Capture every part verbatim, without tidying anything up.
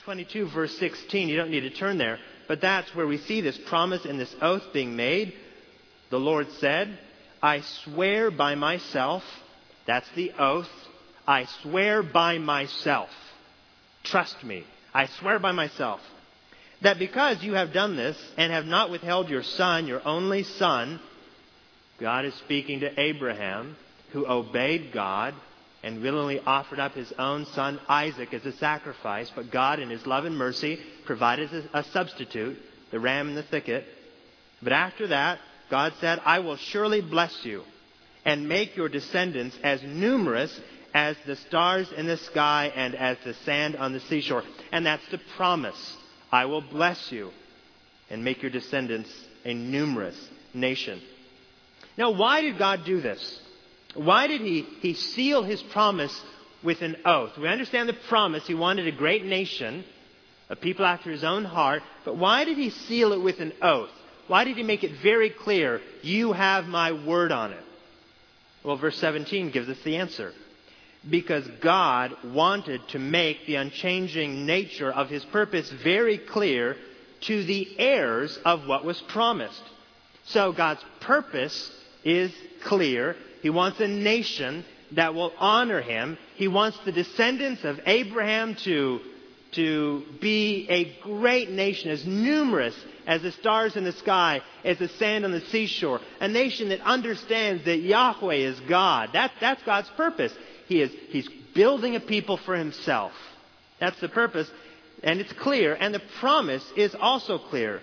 twenty-two, verse sixteen, you don't need to turn there, but that's where we see this promise and this oath being made. The Lord said, I swear by myself, that's the oath, I swear by myself, trust me, I swear by myself, that because you have done this and have not withheld your son, your only son, God is speaking to Abraham, who obeyed God and willingly offered up his own son Isaac as a sacrifice, but God in his love and mercy provided a substitute, the ram in the thicket. But after that, God said, I will surely bless you and make your descendants as numerous as the stars in the sky and as the sand on the seashore. And that's the promise. I will bless you and make your descendants a numerous nation. Now, why did God do this? Why did he, he seal his promise with an oath? We understand the promise. He wanted a great nation, a people after his own heart. But why did he seal it with an oath? Why did he make it very clear, you have my word on it? Well, verse seventeen gives us the answer. Because God wanted to make the unchanging nature of his purpose very clear to the heirs of what was promised. So God's purpose is clear. He wants a nation that will honor him. He wants the descendants of Abraham to, to be a great nation, as numerous as the stars in the sky, as the sand on the seashore. A nation that understands that Yahweh is God. That, that's God's purpose. He is, he's building a people for himself. That's the purpose. And it's clear. And the promise is also clear.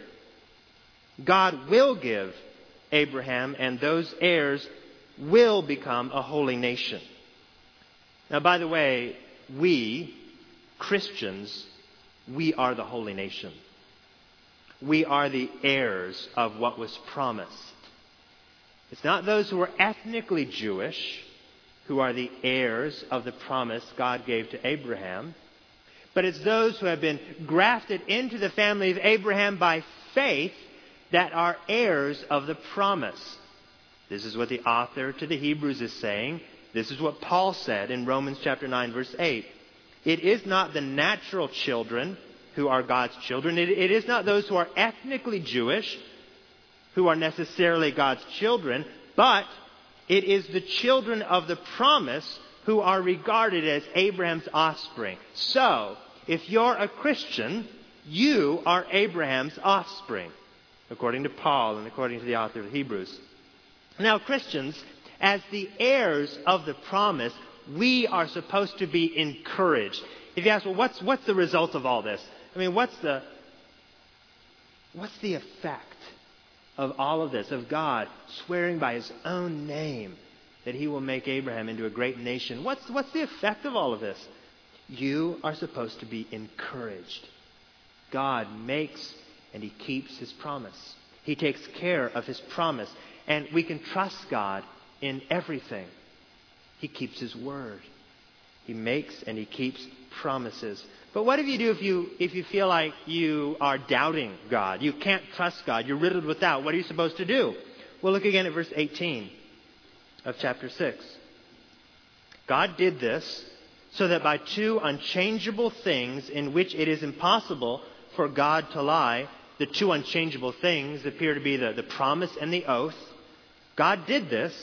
God will give Abraham and those heirs will become a holy nation. Now, by the way, we, Christians, we are the holy nation. We are the heirs of what was promised. It's not those who are ethnically Jewish who are the heirs of the promise God gave to Abraham, but it's those who have been grafted into the family of Abraham by faith that are heirs of the promise. This is what the author to the Hebrews is saying. This is what Paul said in Romans chapter nine, verse eight. It is not the natural children who are God's children. It, it is not those who are ethnically Jewish who are necessarily God's children, but it is the children of the promise who are regarded as Abraham's offspring. So, if you're a Christian, you are Abraham's offspring, according to Paul and according to the author of Hebrews. Now, Christians, as the heirs of the promise, we are supposed to be encouraged. If you ask, well, what's what's the result of all this? I mean, what's the what's the effect of all of this, of God swearing by his own name that he will make Abraham into a great nation? What's what's the effect of all of this? You are supposed to be encouraged. God makes and he keeps his promise. He takes care of his promise. And we can trust God in everything. He keeps his word. He makes and he keeps promises. But what do you do if you if you feel like you are doubting God? You can't trust God. You're riddled with doubt. What are you supposed to do? Well, look again at verse eighteen of chapter six. God did this so that by two unchangeable things in which it is impossible for God to lie, the two unchangeable things appear to be the, the promise and the oath. God did this.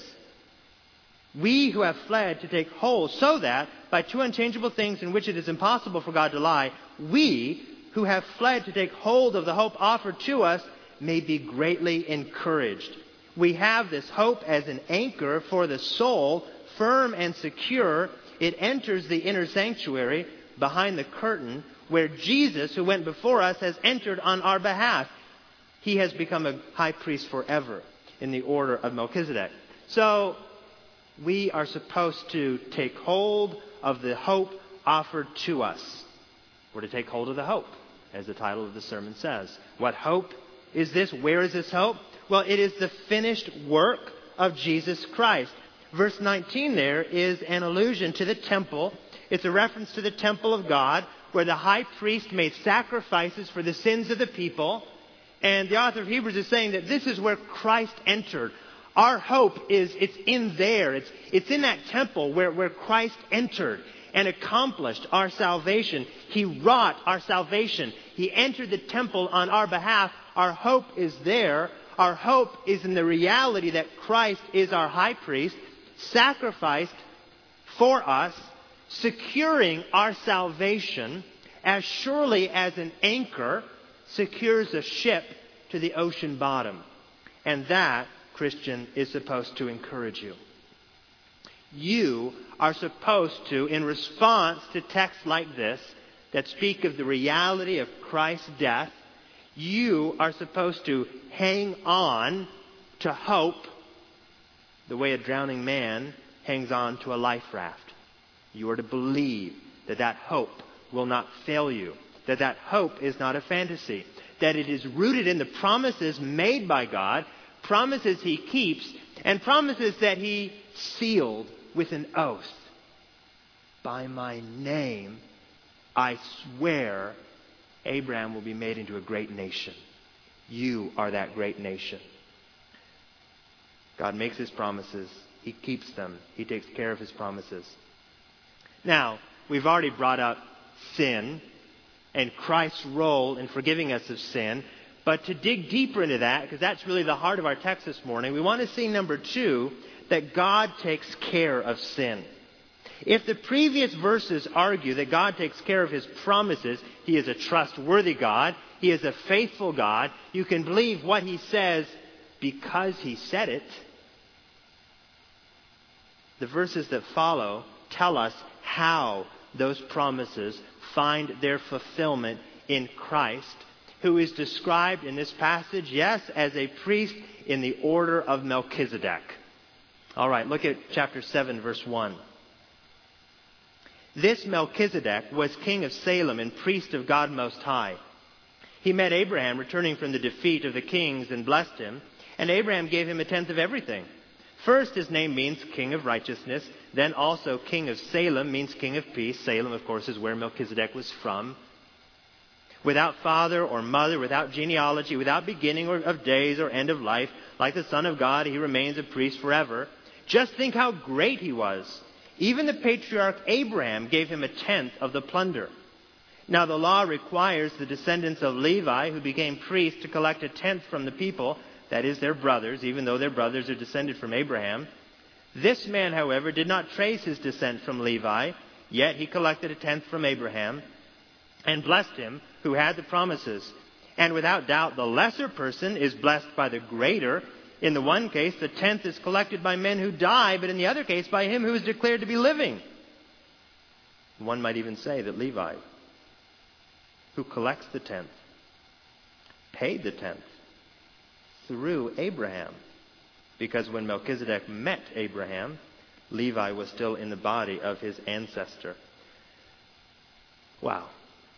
We who have fled to take hold, so that by two unchangeable things in which it is impossible for God to lie, we who have fled to take hold of the hope offered to us may be greatly encouraged. We have this hope as an anchor for the soul, firm and secure. It enters the inner sanctuary behind the curtain, where Jesus, who went before us, has entered on our behalf. He has become a high priest forever in the order of Melchizedek. So we are supposed to take hold of the hope offered to us. We're to take hold of the hope, as the title of the sermon says. What hope is this? Where is this hope? Well, it is the finished work of Jesus Christ. Verse nineteen there is an allusion to the temple. It's a reference to the temple of God, where the high priest made sacrifices for the sins of the people. And the author of Hebrews is saying that this is where Christ entered. Our hope is, it's in there. It's, it's in that temple where, where Christ entered. and accomplished our salvation. He wrought our salvation. He entered the temple on our behalf. Our hope is there. Our hope is in the reality that Christ is our high priest, sacrificed for us, securing our salvation as surely as an anchor secures a ship to the ocean bottom. And that, Christian, is supposed to encourage you. You are supposed to, in response to texts like this that speak of the reality of Christ's death, you are supposed to hang on to hope the way a drowning man hangs on to a life raft. You are to believe that that hope will not fail you, that that hope is not a fantasy, that it is rooted in the promises made by God, promises He keeps, and promises that He sealed with an oath. By my name, I swear Abraham will be made into a great nation. You are that great nation. God makes His promises. He keeps them. He takes care of His promises. Now, we've already brought up sin and Christ's role in forgiving us of sin. But to dig deeper into that, because that's really the heart of our text this morning, we want to see, number two, that God takes care of sin. If the previous verses argue that God takes care of His promises, He is a trustworthy God, He is a faithful God, you can believe what He says because He said it. The verses that follow tell us how those promises find their fulfillment in Christ, who is described in this passage, yes, as a priest in the order of Melchizedek. All right, look at chapter seven, verse one. This Melchizedek was king of Salem and priest of God Most High. He met Abraham returning from the defeat of the kings and blessed him, and Abraham gave him a tenth of everything. First, his name means king of righteousness. Then also king of Salem means king of peace. Salem, of course, is where Melchizedek was from. Without father or mother, without genealogy, without beginning of days or end of life, like the Son of God, he remains a priest forever. Just think how great he was. Even the patriarch Abraham gave him a tenth of the plunder. Now the law requires the descendants of Levi, who became priests, to collect a tenth from the people, that is, their brothers, even though their brothers are descended from Abraham. This man, however, did not trace his descent from Levi, yet he collected a tenth from Abraham and blessed him who had the promises. And without doubt, the lesser person is blessed by the greater. In the one case, the tenth is collected by men who die, but in the other case, by him who is declared to be living. One might even say that Levi, who collects the tenth, paid the tenth through Abraham. Because when Melchizedek met Abraham, Levi was still in the body of his ancestor. Wow.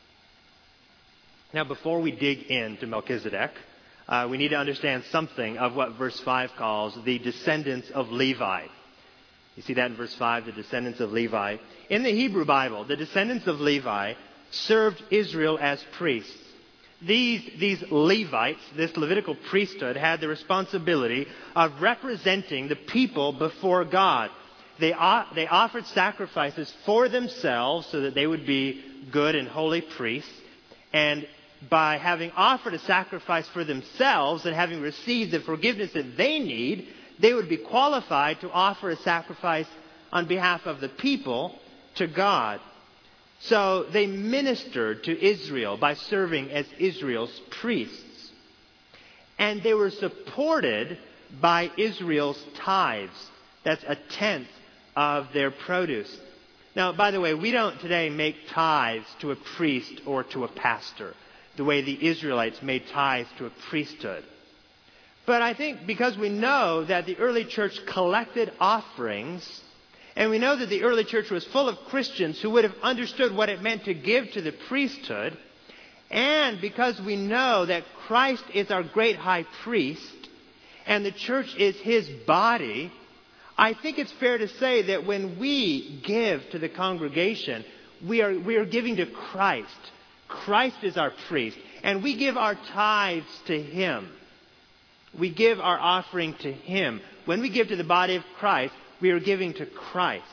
Now, before we dig into Melchizedek, uh, we need to understand something of what verse five calls the descendants of Levi. You see that in verse five, the descendants of Levi. In the Hebrew Bible, the descendants of Levi served Israel as priests. These, these Levites, this Levitical priesthood, had the responsibility of representing the people before God. They, they offered sacrifices for themselves so that they would be good and holy priests. And by having offered a sacrifice for themselves and having received the forgiveness that they need, they would be qualified to offer a sacrifice on behalf of the people to God. So they ministered to Israel by serving as Israel's priests. And they were supported by Israel's tithes. That's a tenth of their produce. Now, by the way, we don't today make tithes to a priest or to a pastor, the way the Israelites made tithes to a priesthood. But I think because we know that the early church collected offerings, and we know that the early church was full of Christians who would have understood what it meant to give to the priesthood, and because we know that Christ is our great high priest, and the church is His body, I think it's fair to say that when we give to the congregation, we are, we are giving to Christ. Christ is our priest, and we give our tithes to Him. We give our offering to Him. When we give to the body of Christ, we are giving to Christ.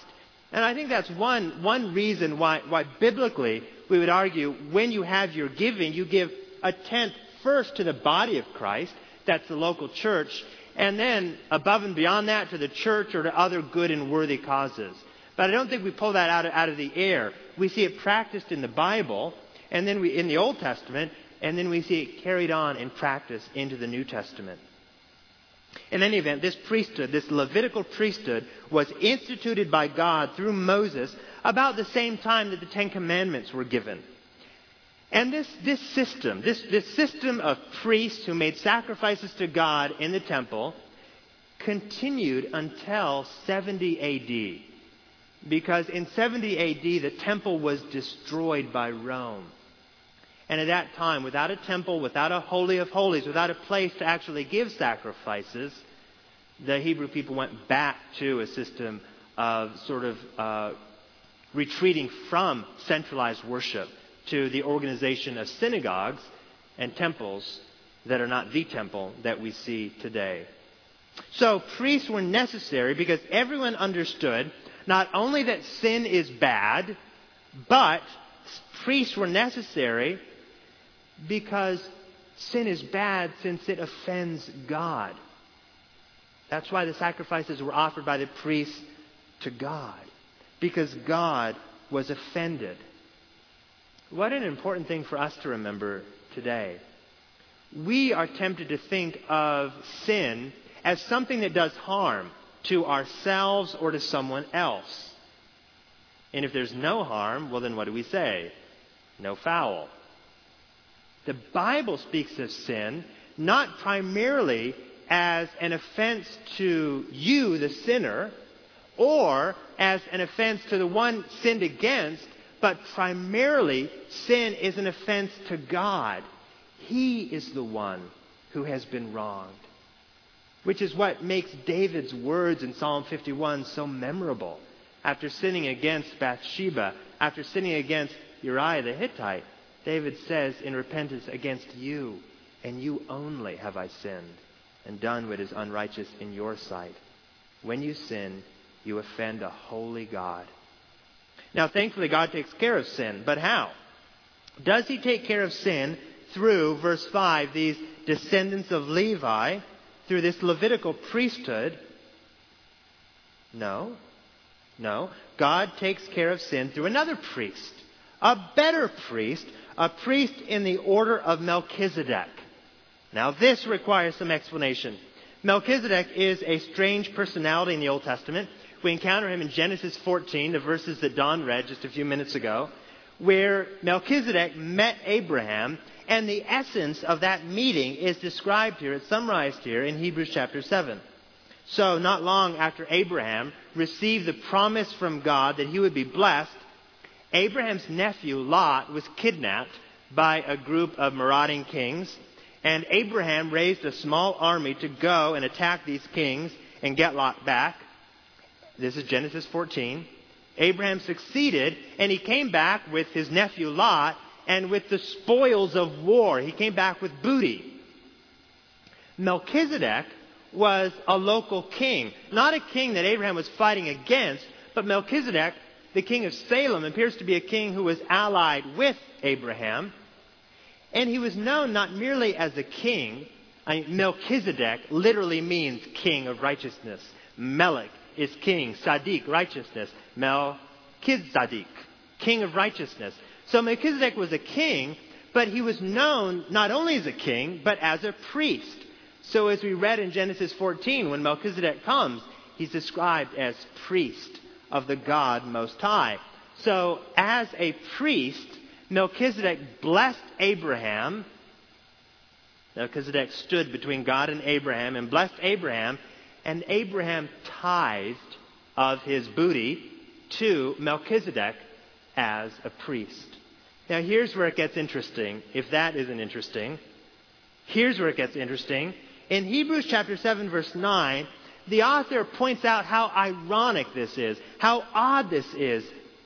And I think that's one, one reason why, why biblically we would argue when you have your giving, you give a tenth first to the body of Christ, that's the local church, and then above and beyond that to the church or to other good and worthy causes. But I don't think we pull that out of, out of the air. We see it practiced in the Bible, and then we in the Old Testament, and then we see it carried on in practice into the New Testament. In any event, this priesthood, this Levitical priesthood, was instituted by God through Moses about the same time that the Ten Commandments were given. And this, this system, this, this system of priests who made sacrifices to God in the temple continued until seventy A D. Because in seventy A D, the temple was destroyed by Rome. And at that time, without a temple, without a Holy of Holies, without a place to actually give sacrifices, the Hebrew people went back to a system of sort of uh, retreating from centralized worship to the organization of synagogues and temples that are not the temple that we see today. So priests were necessary because everyone understood not only that sin is bad, but priests were necessary because sin is bad since it offends God. That's why the sacrifices were offered by the priests to God, because God was offended. What an important thing for us to remember today. We are tempted to think of sin as something that does harm to ourselves or to someone else. And if there's no harm, well then what do we say? No foul. The Bible speaks of sin not primarily as an offense to you, the sinner, or as an offense to the one sinned against, but primarily sin is an offense to God. He is the one who has been wronged. Which is what makes David's words in Psalm fifty-one so memorable. After sinning against Bathsheba, after sinning against Uriah the Hittite, David says in repentance, against you and you only have I sinned and done what is unrighteous in your sight. When you sin, you offend a holy God. Now, thankfully, God takes care of sin. But how? Does he take care of sin through, verse five, these descendants of Levi, through this Levitical priesthood? No. No. God takes care of sin through another priest. A better priest. A priest in the order of Melchizedek. Now, this requires some explanation. Melchizedek is a strange personality in the Old Testament. We encounter him in Genesis fourteen, the verses that Don read just a few minutes ago, where Melchizedek met Abraham, and the essence of that meeting is described here, it's summarized here in Hebrews chapter seven. So, not long after Abraham received the promise from God that he would be blessed, Abraham's nephew Lot was kidnapped by a group of marauding kings, and Abraham raised a small army to go and attack these kings and get Lot back. This is Genesis fourteen. Abraham succeeded, and he came back with his nephew Lot and with the spoils of war. He came back with booty. Melchizedek was a local king, not a king that Abraham was fighting against, but Melchizedek, the king of Salem, appears to be a king who was allied with Abraham. And he was known not merely as a king. I mean, Melchizedek literally means king of righteousness. Melech is king. Sadiq, righteousness. Melchizedek, king of righteousness. So Melchizedek was a king, but he was known not only as a king, but as a priest. So as we read in Genesis fourteen, when Melchizedek comes, he's described as priest of the God Most High. So as a priest, Melchizedek blessed Abraham. Melchizedek stood between God and Abraham and blessed Abraham, and Abraham tithed of his booty to Melchizedek as a priest. Now here's where it gets interesting, if that isn't interesting. Here's where it gets interesting. In Hebrews chapter seven, verse nine, the author points out how ironic this is, how odd this is.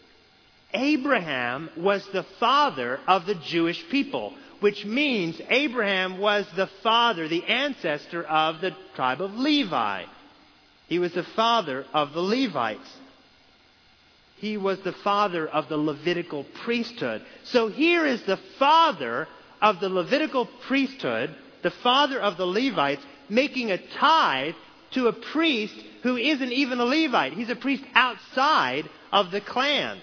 Abraham was the father of the Jewish people, which means Abraham was the father, the ancestor of the tribe of Levi. He was the father of the Levites. He was the father of the Levitical priesthood. So here is the father of the Levitical priesthood, the father of the Levites, making a tithe to a priest who isn't even a Levite. He's a priest outside of the clan.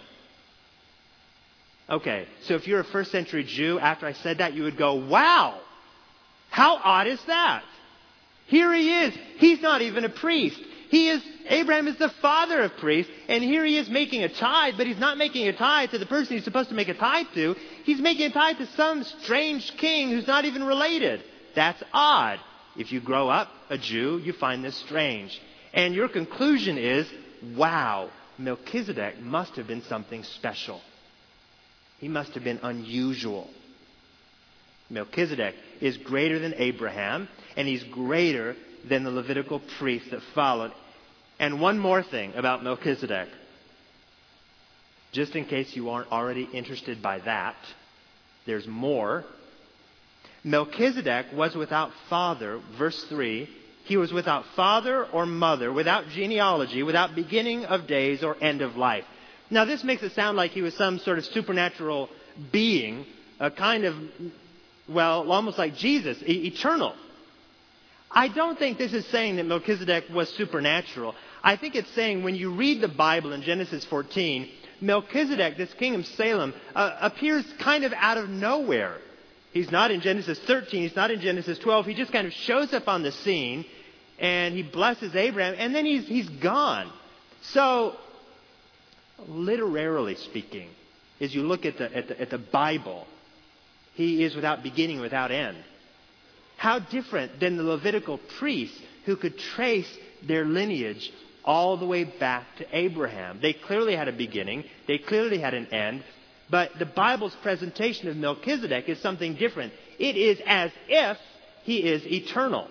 Okay, so if you're a first century Jew, after I said that, you would go, wow, how odd is that? Here he is. He's not even a priest. He is, Abraham is the father of priests, and here he is making a tithe, but he's not making a tithe to the person he's supposed to make a tithe to. He's making a tithe to some strange king who's not even related. That's odd. If you grow up a Jew, you find this strange. And your conclusion is, wow, Melchizedek must have been something special. He must have been unusual. Melchizedek is greater than Abraham, and he's greater than the Levitical priests that followed. And one more thing about Melchizedek. Just in case you aren't already interested by that, there's more. Melchizedek was without father, verse three. He was without father or mother, without genealogy, without beginning of days or end of life. Now this makes it sound like he was some sort of supernatural being, a kind of, well, almost like Jesus, e- eternal. I don't think this is saying that Melchizedek was supernatural. I think it's saying when you read the Bible in Genesis fourteen, Melchizedek, this king of Salem, uh, appears kind of out of nowhere. He's not in Genesis thirteen. He's not in Genesis twelve. He just kind of shows up on the scene and he blesses Abraham and then he's, he's gone. So, literarily speaking, as you look at the, at the, at the Bible, he is without beginning, without end. How different than the Levitical priests who could trace their lineage all the way back to Abraham. They clearly had a beginning. They clearly had an end. But the Bible's presentation of Melchizedek is something different. It is as if he is eternal.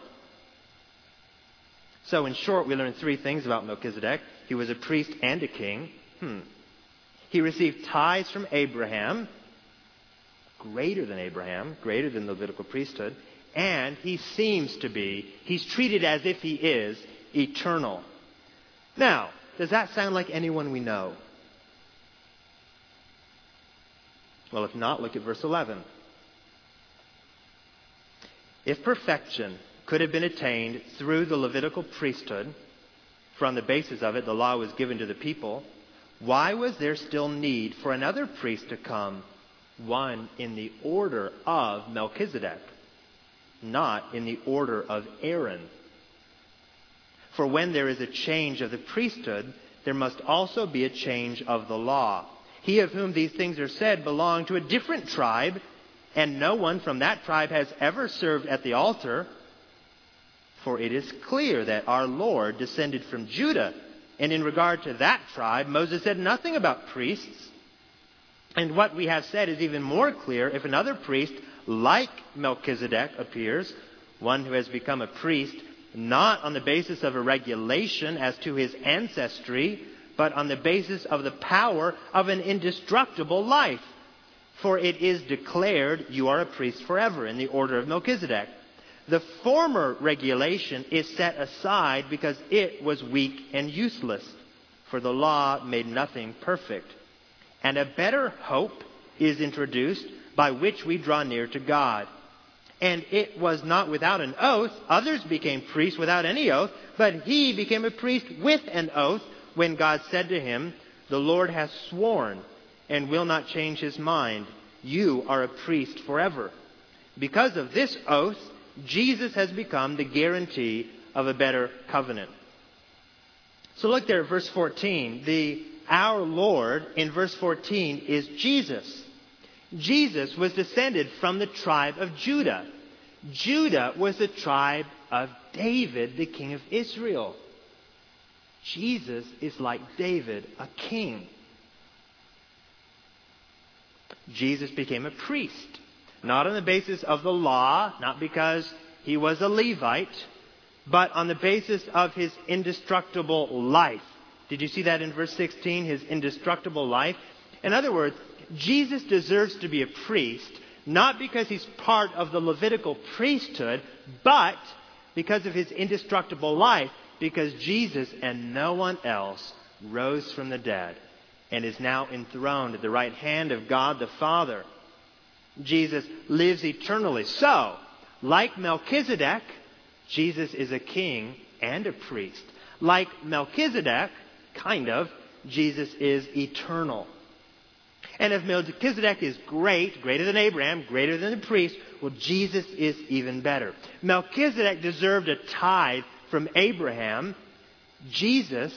So in short, we learn three things about Melchizedek. He was a priest and a king. Hmm. He received tithes from Abraham, greater than Abraham, greater than the Levitical priesthood. And he seems to be, he's treated as if he is eternal. Now, does that sound like anyone we know? Well, if not, look at verse eleven. If perfection could have been attained through the Levitical priesthood, for on the basis of it the law was given to the people, why was there still need for another priest to come, one in the order of Melchizedek, not in the order of Aaron? For when there is a change of the priesthood, there must also be a change of the law. He of whom these things are said belonged to a different tribe, and no one from that tribe has ever served at the altar. For it is clear that our Lord descended from Judah, and in regard to that tribe, Moses said nothing about priests. And what we have said is even more clear if another priest, like Melchizedek, appears, one who has become a priest, not on the basis of a regulation as to his ancestry, but on the basis of the power of an indestructible life. For it is declared, you are a priest forever, in the order of Melchizedek. The former regulation is set aside because it was weak and useless, for the law made nothing perfect. And a better hope is introduced by which we draw near to God. And it was not without an oath. Others became priests without any oath, but he became a priest with an oath when God said to him, the Lord has sworn and will not change his mind. You are a priest forever. Because of this oath, Jesus has become the guarantee of a better covenant. So look there at verse fourteen. The our Lord in verse fourteen is Jesus. Jesus was descended from the tribe of Judah. Judah was the tribe of David, the king of Israel. Jesus is like David, a king. Jesus became a priest, not on the basis of the law, not because he was a Levite, but on the basis of his indestructible life. Did you see that in verse sixteen? His indestructible life. In other words, Jesus deserves to be a priest, not because he's part of the Levitical priesthood, but because of his indestructible life, because Jesus and no one else rose from the dead. and is now enthroned at the right hand of God the Father. Jesus lives eternally. So, like Melchizedek, Jesus is a king and a priest. Like Melchizedek, kind of, Jesus is eternal. And if Melchizedek is great, greater than Abraham, greater than the priest, well, Jesus is even better. Melchizedek deserved a tithe from Abraham. Jesus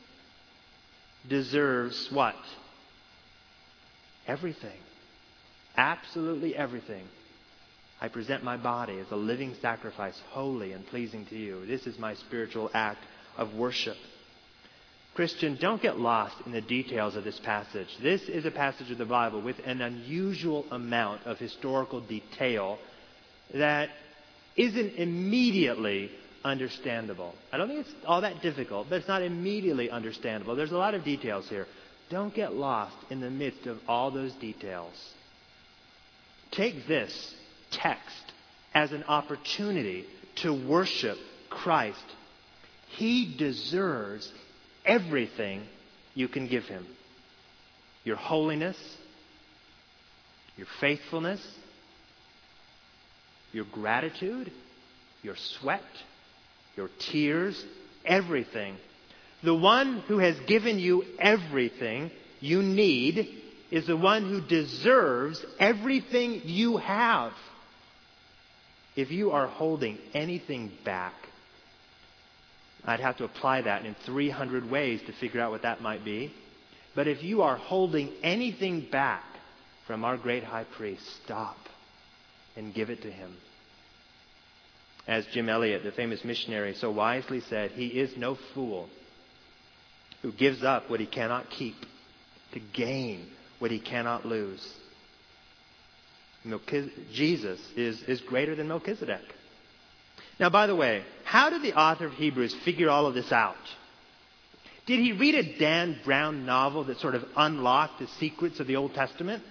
deserves what? Everything. Absolutely everything. I present my body as a living sacrifice, holy and pleasing to you. This is my spiritual act of worship. Christian, don't get lost in the details of this passage. This is a passage of the Bible with an unusual amount of historical detail that isn't immediately understandable. I don't think it's all that difficult, but it's not immediately understandable. There's a lot of details here. Don't get lost in the midst of all those details. Take this text as an opportunity to worship Christ. He deserves everything you can give him. Your holiness, your faithfulness, your gratitude, your sweat, your tears, everything. The one who has given you everything you need is the one who deserves everything you have. If you are holding anything back, I'd have to apply that in three hundred ways to figure out what that might be. But if you are holding anything back from our great high priest, stop and give it to him. As Jim Elliot, the famous missionary, so wisely said, he is no fool who gives up what he cannot keep to gain what he cannot lose. Jesus is, is greater than Melchizedek. Now, by the way, how did the author of Hebrews figure all of this out? Did he read a Dan Brown novel that sort of unlocked the secrets of the Old Testament?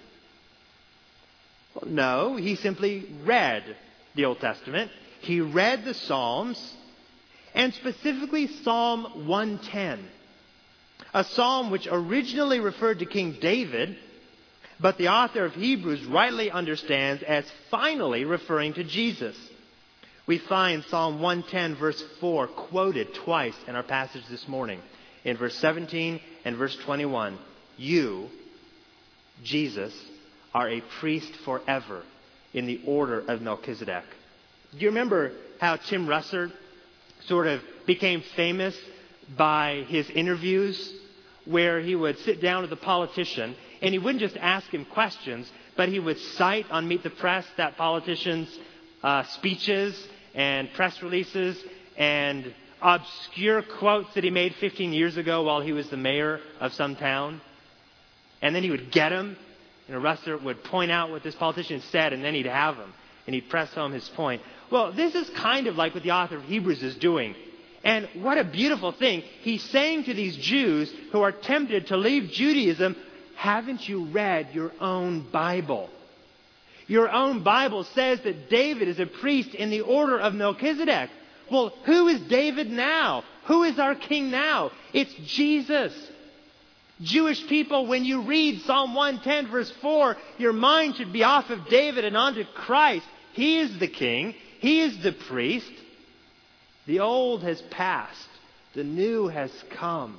Well, no, he simply read the Old Testament. He read the Psalms, and specifically Psalm one ten. A psalm which originally referred to King David, but the author of Hebrews rightly understands as finally referring to Jesus. We find Psalm one ten verse four quoted twice in our passage this morning. In verse seventeen and verse twenty-one. You, Jesus, are a priest forever in the order of Melchizedek. Do you remember how Tim Russert sort of became famous by his interviews where he would sit down with a politician and he wouldn't just ask him questions, but he would cite on Meet the Press that politician's uh, speeches and press releases and obscure quotes that he made fifteen years ago while he was the mayor of some town. And then he would get them, and Russert would point out what this politician said, and then he'd have them, and he'd press home his point. Well, this is kind of like what the author of Hebrews is doing. And what a beautiful thing. He's saying to these Jews who are tempted to leave Judaism, haven't you read your own Bible? Your own Bible says that David is a priest in the order of Melchizedek. Well, who is David now? Who is our king now? It's Jesus. Jewish people, when you read Psalm one ten verse four, your mind should be off of David and onto Christ. He is the king. He is the priest. The old has passed. The new has come.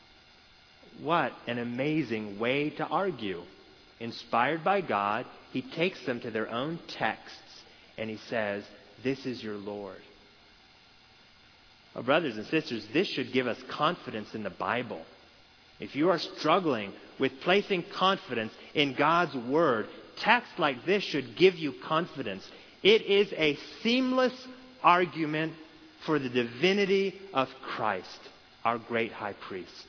What an amazing way to argue. Inspired by God, he takes them to their own texts and he says, this is your Lord. Well, brothers and sisters, this should give us confidence in the Bible. If you are struggling with placing confidence in God's Word, texts like this should give you confidence. It is a seamless argument for the divinity of Christ, our great high priest.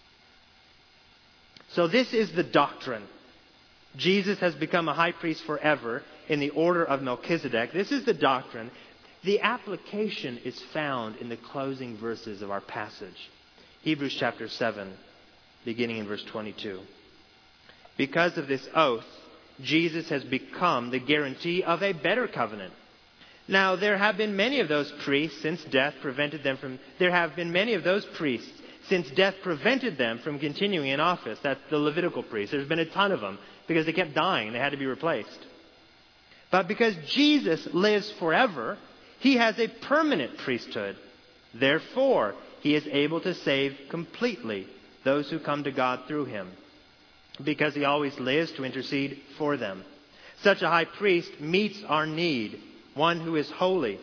So this is the doctrine. Jesus has become a high priest forever in the order of Melchizedek. This is the doctrine. The application is found in the closing verses of our passage. Hebrews chapter seven, beginning in verse twenty-two. Because of this oath, Jesus has become the guarantee of a better covenant. Now, there have been many of those priests since death prevented them from... There have been many of those priests since death prevented them from continuing in office. That's the Levitical priests. There's been a ton of them because they kept dying. They had to be replaced. But because Jesus lives forever, he has a permanent priesthood. Therefore, he is able to save completely those who come to God through him, because he always lives to intercede for them. Such a high priest meets our need, one who is holy,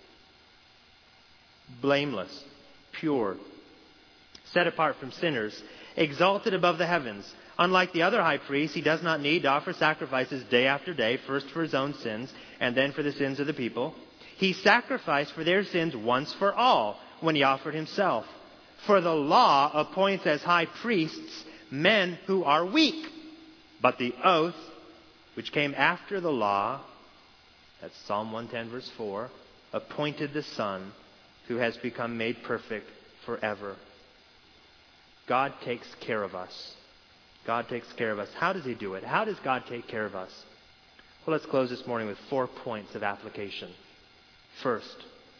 blameless, pure, set apart from sinners, exalted above the heavens. Unlike the other high priests, he does not need to offer sacrifices day after day, first for his own sins and then for the sins of the people. He sacrificed for their sins once for all when he offered himself. For the law appoints as high priests men who are weak. But the oath, which came after the law, that's Psalm one ten verse four, appointed the Son who has become made perfect forever. God takes care of us. God takes care of us. How does he do it? How does God take care of us? Well, let's close this morning with four points of application. First,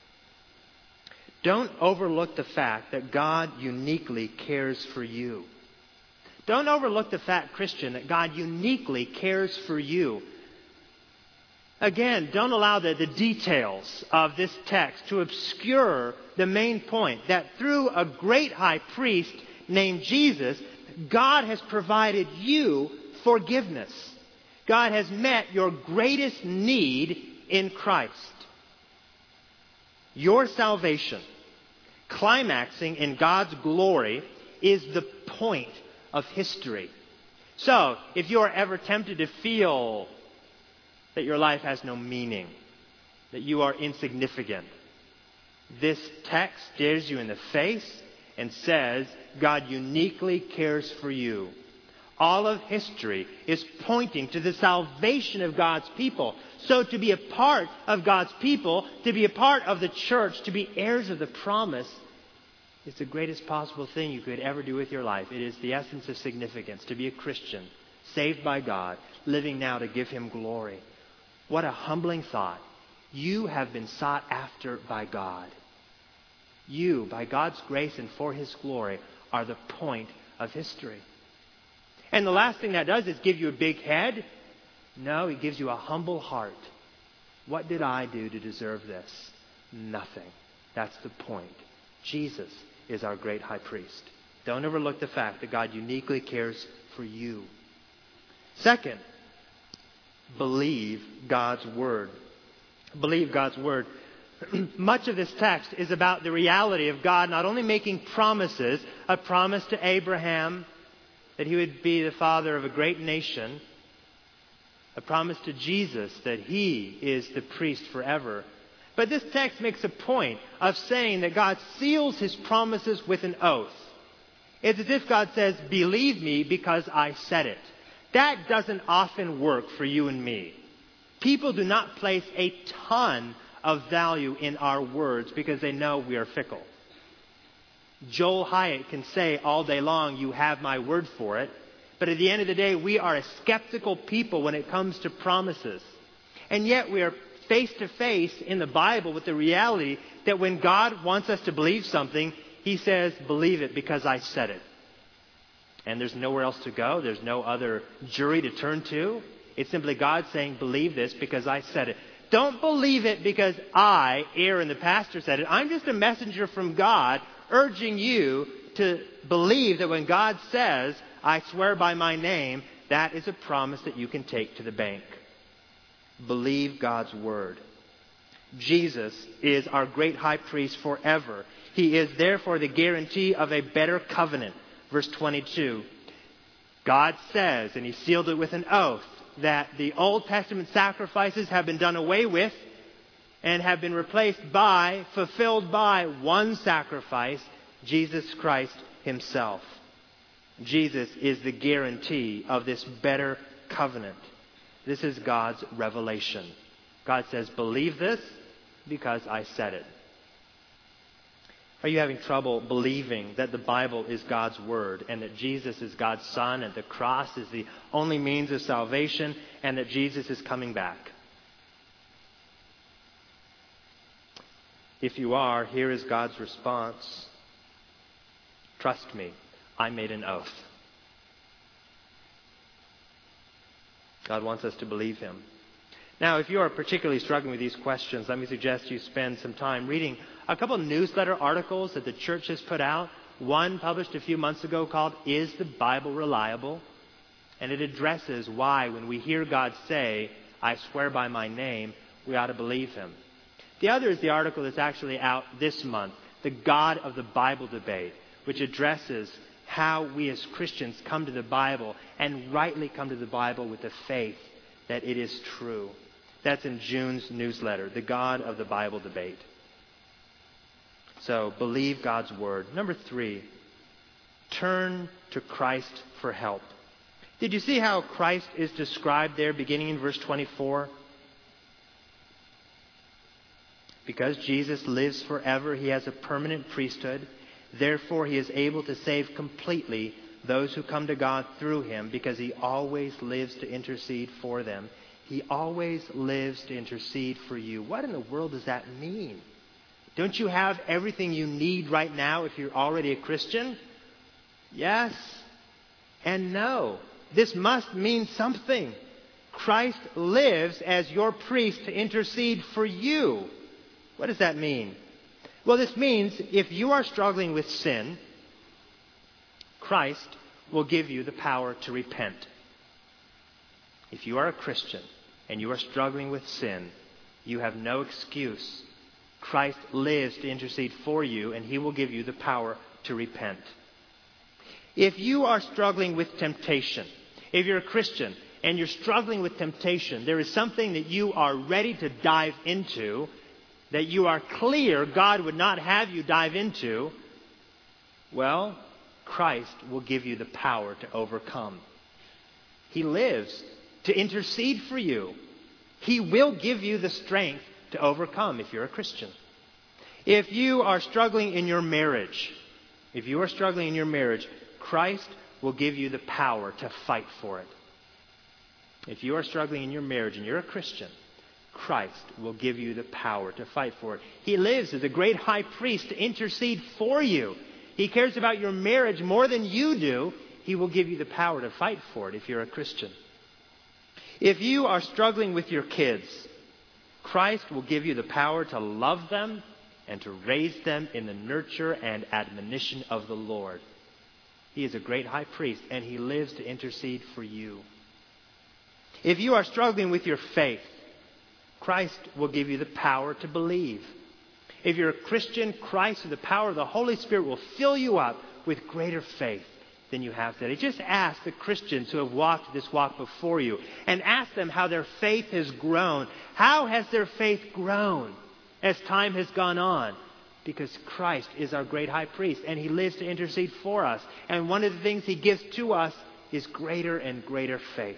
don't overlook the fact that God uniquely cares for you. Don't overlook the fact, Christian, that God uniquely cares for you. Again, don't allow the, the details of this text to obscure the main point, that through a great high priest named Jesus, God has provided you forgiveness. God has met your greatest need in Christ. Your salvation, climaxing in God's glory, is the point of history. So, if you are ever tempted to feel that your life has no meaning, that you are insignificant, this text stares you in the face and says God uniquely cares for you. All of history is pointing to the salvation of God's people. So to be a part of God's people, to be a part of the church, to be heirs of the promise, is the greatest possible thing you could ever do with your life. It is the essence of significance, to be a Christian, saved by God, living now to give him glory. What a humbling thought. You have been sought after by God. You, by God's grace and for his glory, are the point of history. And the last thing that does is give you a big head. No, it gives you a humble heart. What did I do to deserve this? Nothing. That's the point. Jesus is our great high priest. Don't overlook the fact that God uniquely cares for you. Second, believe God's word. Believe God's word. Much of this text is about the reality of God not only making promises, a promise to Abraham that he would be the father of a great nation, a promise to Jesus that he is the priest forever. But this text makes a point of saying that God seals his promises with an oath. It's as if God says, believe me because I said it. That doesn't often work for you and me. People do not place a ton of value in our words because they know we are fickle. Joel Hyatt can say all day long, you have my word for it. But at the end of the day, we are a skeptical people when it comes to promises. And yet we are face to face in the Bible with the reality that when God wants us to believe something, he says, believe it because I said it. And there's nowhere else to go. There's no other jury to turn to. It's simply God saying, believe this because I said it. Don't believe it because I, Aaron, the pastor, said it. I'm just a messenger from God urging you to believe that when God says, I swear by my name, that is a promise that you can take to the bank. Believe God's word. Jesus is our great high priest forever. He is therefore the guarantee of a better covenant. Verse twenty-two. God says, and he sealed it with an oath, that the Old Testament sacrifices have been done away with and have been replaced by, fulfilled by one sacrifice, Jesus Christ himself. Jesus is the guarantee of this better covenant. This is God's revelation. God says, believe this because I said it. Are you having trouble believing that the Bible is God's word and that Jesus is God's Son and the cross is the only means of salvation and that Jesus is coming back? If you are, here is God's response. Trust me, I made an oath. God wants us to believe him. Now, if you are particularly struggling with these questions, let me suggest you spend some time reading a couple newsletter articles that the church has put out. One published a few months ago called, Is the Bible Reliable? And it addresses why when we hear God say, I swear by my name, we ought to believe him. The other is the article that's actually out this month, The God of the Bible Debate, which addresses how we as Christians come to the Bible and rightly come to the Bible with the faith that it is true. That's in June's newsletter, The God of the Bible Debate. So, believe God's word. Number three, turn to Christ for help. Did you see how Christ is described there beginning in verse twenty-four? Because Jesus lives forever, he has a permanent priesthood. Therefore, he is able to save completely those who come to God through him, because he always lives to intercede for them. He always lives to intercede for you. What in the world does that mean? Don't you have everything you need right now if you're already a Christian? Yes and no. This must mean something. Christ lives as your priest to intercede for you. What does that mean? Well, this means if you are struggling with sin, Christ will give you the power to repent. If you are a Christian and you are struggling with sin, you have no excuse. Christ lives to intercede for you, and he will give you the power to repent. If you are struggling with temptation, if you're a Christian and you're struggling with temptation, there is something that you are ready to dive into, that you are clear God would not have you dive into, well, Christ will give you the power to overcome. He lives to intercede for you. He will give you the strength to overcome if you're a Christian. If you are struggling in your marriage, if you are struggling in your marriage, Christ will give you the power to fight for it. If you are struggling in your marriage and you're a Christian, Christ will give you the power to fight for it. He lives as a great high priest to intercede for you. He cares about your marriage more than you do. He will give you the power to fight for it if you're a Christian. If you are struggling with your kids, Christ will give you the power to love them and to raise them in the nurture and admonition of the Lord. He is a great high priest, and he lives to intercede for you. If you are struggling with your faith, Christ will give you the power to believe. If you're a Christian, Christ, with the power of the Holy Spirit, will fill you up with greater faith than you have today. Just ask the Christians who have walked this walk before you and ask them how their faith has grown. How has their faith grown as time has gone on? Because Christ is our great high priest and he lives to intercede for us. And one of the things he gives to us is greater and greater faith.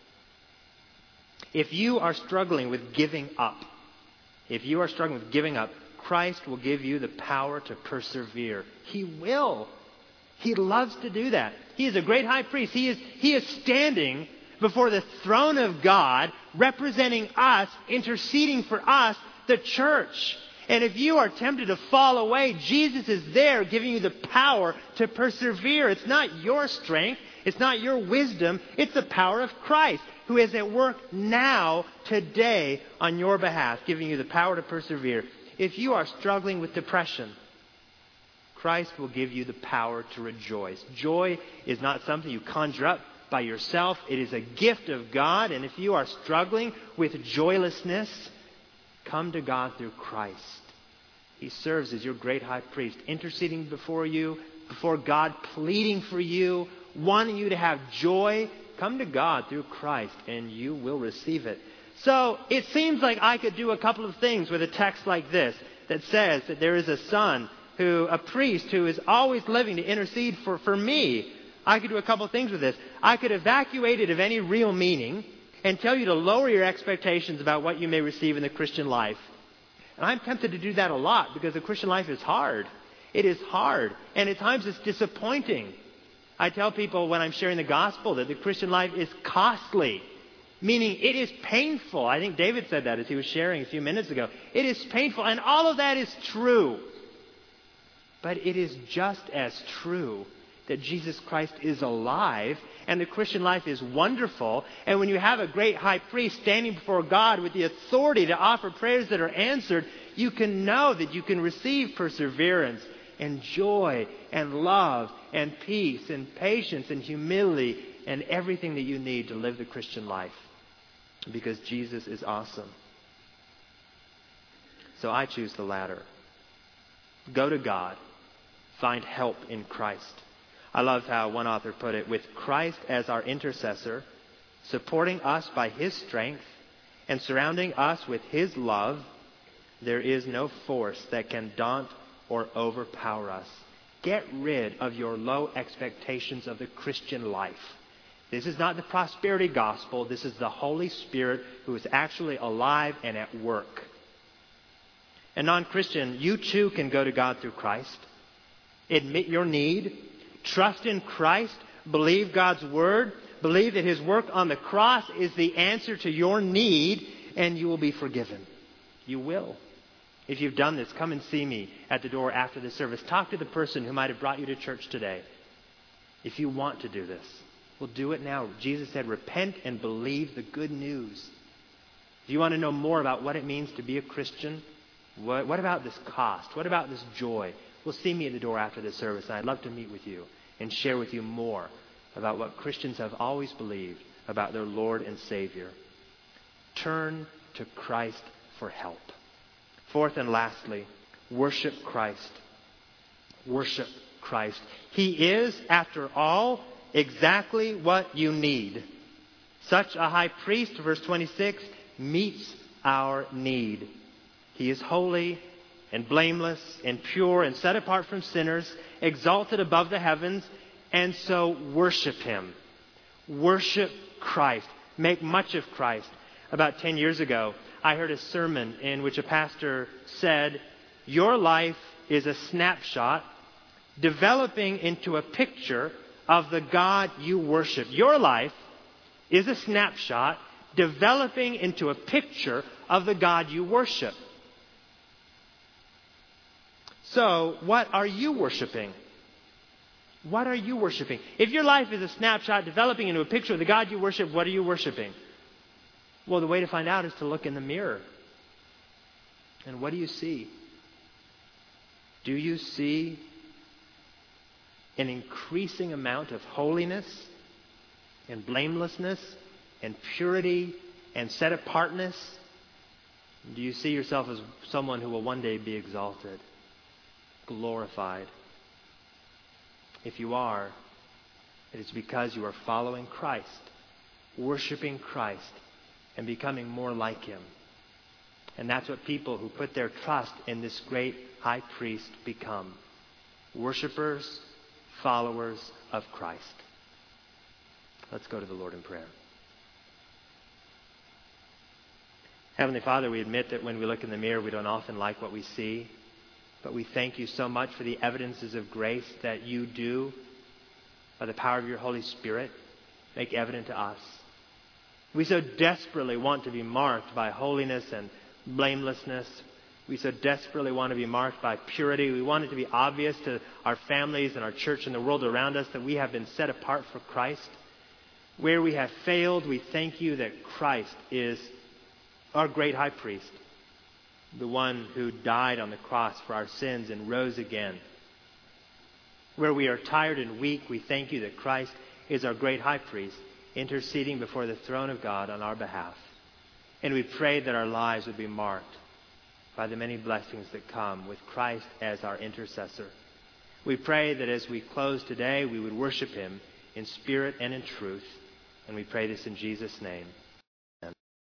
If you are struggling with giving up, if you are struggling with giving up, Christ will give you the power to persevere. He will. He loves to do that. He is a great high priest. He is, he is standing before the throne of God, representing us, interceding for us, the church. And if you are tempted to fall away, Jesus is there giving you the power to persevere. It's not your strength. It's not your wisdom. It's the power of Christ, who is at work now, today, on your behalf, giving you the power to persevere. If you are struggling with depression, Christ will give you the power to rejoice. Joy is not something you conjure up by yourself. It is a gift of God. And if you are struggling with joylessness, come to God through Christ. He serves as your great high priest, interceding before you, before God, pleading for you, wanting you to have joy. Come to God through Christ and you will receive it. So it seems like I could do a couple of things with a text like this that says that there is a son who, a priest who is always living to intercede for, for me. I could do a couple of things with this. I could evacuate it of any real meaning and tell you to lower your expectations about what you may receive in the Christian life. And I'm tempted to do that a lot because the Christian life is hard. It is hard. And at times it's disappointing. I tell people when I'm sharing the gospel that the Christian life is costly, meaning it is painful. I think David said that as he was sharing a few minutes ago. It is painful, and all of that is true. But it is just as true that Jesus Christ is alive and the Christian life is wonderful. And when you have a great high priest standing before God with the authority to offer prayers that are answered, you can know that you can receive perseverance and joy and love and peace and patience and humility and everything that you need to live the Christian life, because Jesus is awesome. So I choose the latter. Go to God. Find help in Christ. I loved how one author put it, with Christ as our intercessor, supporting us by His strength and surrounding us with His love, there is no force that can daunt or overpower us. Get rid of your low expectations of the Christian life. This is not the prosperity gospel. This is the Holy Spirit who is actually alive and at work. And non-Christian, you too can go to God through Christ. Admit your need. Trust in Christ. Believe God's word. Believe that His work on the cross is the answer to your need, and you will be forgiven. You will. If you've done this, come and see me at the door after the service. Talk to the person who might have brought you to church today. If you want to do this, well, do it now. Jesus said, repent and believe the good news. If you want to know more about what it means to be a Christian, what, what about this cost? What about this joy? Well, see me at the door after the service, and I'd love to meet with you and share with you more about what Christians have always believed about their Lord and Savior. Turn to Christ for help. Fourth and lastly, worship Christ. Worship Christ. He is, after all, exactly what you need. Such a high priest, verse twenty-six, meets our need. He is holy and blameless and pure and set apart from sinners, exalted above the heavens, and so worship Him. Worship Christ. Make much of Christ. About ten years ago, I heard a sermon in which a pastor said, your life is a snapshot developing into a picture of the God you worship. Your life is a snapshot developing into a picture of the God you worship. So, what are you worshiping? What are you worshiping? If your life is a snapshot developing into a picture of the God you worship, what are you worshiping? Well, the way to find out is to look in the mirror. And what do you see? Do you see an increasing amount of holiness and blamelessness and purity and set apartness? Do you see yourself as someone who will one day be exalted, glorified? If you are, it is because you are following Christ, worshiping Christ, and becoming more like Him. And that's what people who put their trust in this great high priest become. Worshipers, followers of Christ. Let's go to the Lord in prayer. Heavenly Father, we admit that when we look in the mirror, we don't often like what we see. But we thank you so much for the evidences of grace that you do, by the power of your Holy Spirit, make evident to us. We so desperately want to be marked by holiness and blamelessness. We so desperately want to be marked by purity. We want it to be obvious to our families and our church and the world around us that we have been set apart for Christ. Where we have failed, we thank you that Christ is our great high priest, the one who died on the cross for our sins and rose again. Where we are tired and weak, we thank you that Christ is our great high priest, interceding before the throne of God on our behalf. And we pray that our lives would be marked by the many blessings that come with Christ as our intercessor. We pray that as we close today, we would worship Him in spirit and in truth. And we pray this in Jesus' name.